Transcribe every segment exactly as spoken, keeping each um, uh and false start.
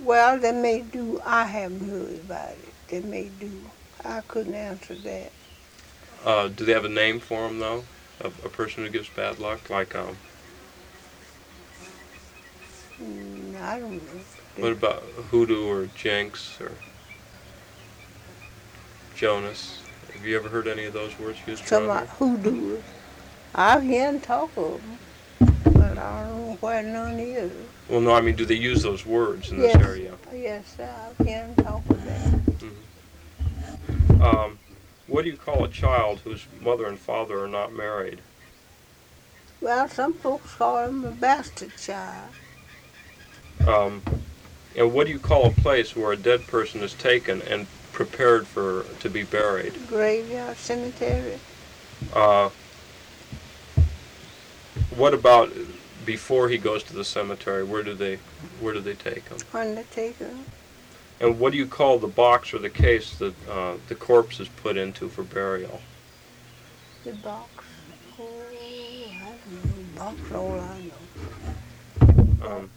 Well, they may do. I haven't heard about it. They may do. I couldn't answer that. Uh, do they have a name for them, though? A, a person who gives bad luck? Like, um, Mm, I don't know. what about hoodoo or jinx or Jonas? Have you ever heard any of those words used Some around here? hoodoo. I've heard talk of them, but I don't know where none is. Well, no, I mean, do they use those words in Yes, this area? yes, I've heard talk of that. Mm-hmm. Um, what do you call a child whose mother and father are not married? Well, some folks call him a bastard child. Um, and what do you call a place where a dead person is taken and prepared for to be buried? Graveyard, cemetery. Uh, what about before he goes to the cemetery? Where do they where do they take him? Undertaker. And what do you call the box or the case that uh, the corpse is put into for burial? The box. Oh, I don't know. Box, all I know. Um,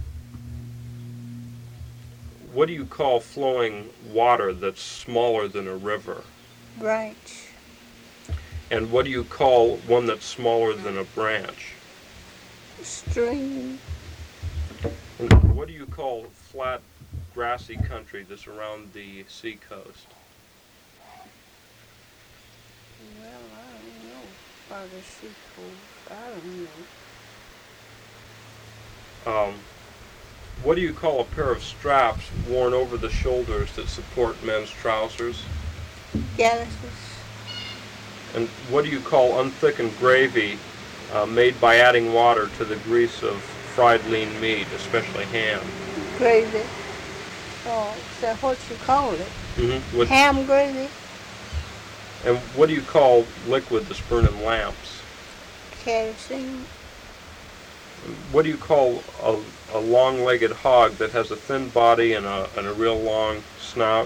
what do you call flowing water that's smaller than a river? Branch. And what do you call one that's smaller than a branch? Stream. And what do you call flat, grassy country that's around the sea coast? Well, I don't know. By the sea coast. I don't know. Um, what do you call a pair of straps worn over the shoulders that support men's trousers? Galluses. And what do you call unthickened gravy uh, made by adding water to the grease of fried lean meat, especially ham? Gravy. Oh, is that what you call it? Mm-hmm. What, Ham gravy. and what do you call liquid that's burned in lamps? Kerosene. What do you call a, a long-legged hog that has a thin body and a, and a real long snout?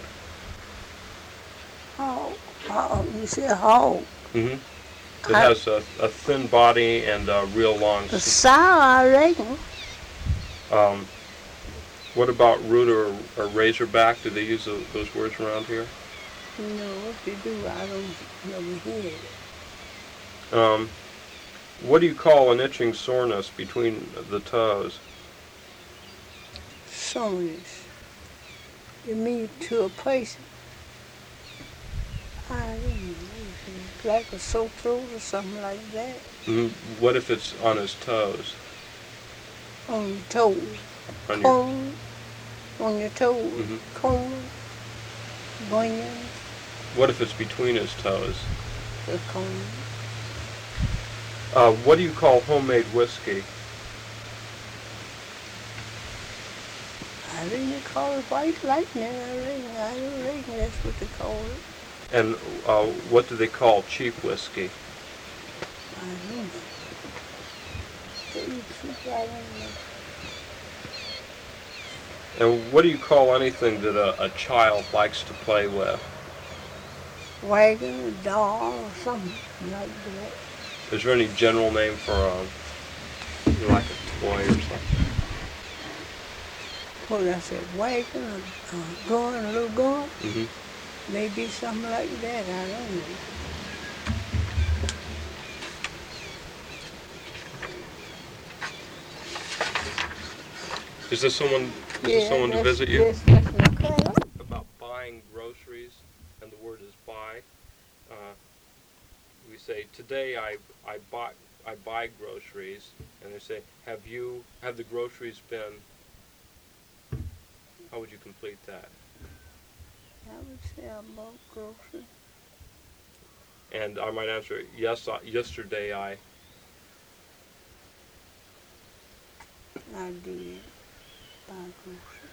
Hog. Hog. You said hog. Mm-hmm. It has a, a thin body and a real long snout. Sow, I reckon. Um, what about root or, or razorback? Do they use those, those words around here? No, if they do, I don't never hear it. Um, what do you call an itching soreness between the toes? Soreness. You mean to a place? I don't know. Like a sore throat or something like that. Mm-hmm. What if it's on his toes? On your toes. On Corn. Your... On your toes. Mm-hmm. Corn. Bunions. What if it's between his toes? The corn. Uh, what do you call homemade whiskey? I think they call it white lightning. I reckon. I don't reckon that's what they call it. And uh, what do they call cheap whiskey? I don't know. They cheap, I don't know. And what do you call anything that a, a child likes to play with? Wagon, a doll, or something like that. Is there any general name for um, like a toy or something? What did I say? Wagon, a uh, gun, a little gun? Mm-hmm. Maybe something like that. I don't know. Is this someone? Is yeah, this someone to visit you? Yes, that's okay. About buying groceries, and the word is buy. Uh, we say today I I buy I buy groceries, and they say have you have the groceries been? How would you complete that? I would say I bought groceries. And I might answer yes. I, yesterday I. I did buy groceries.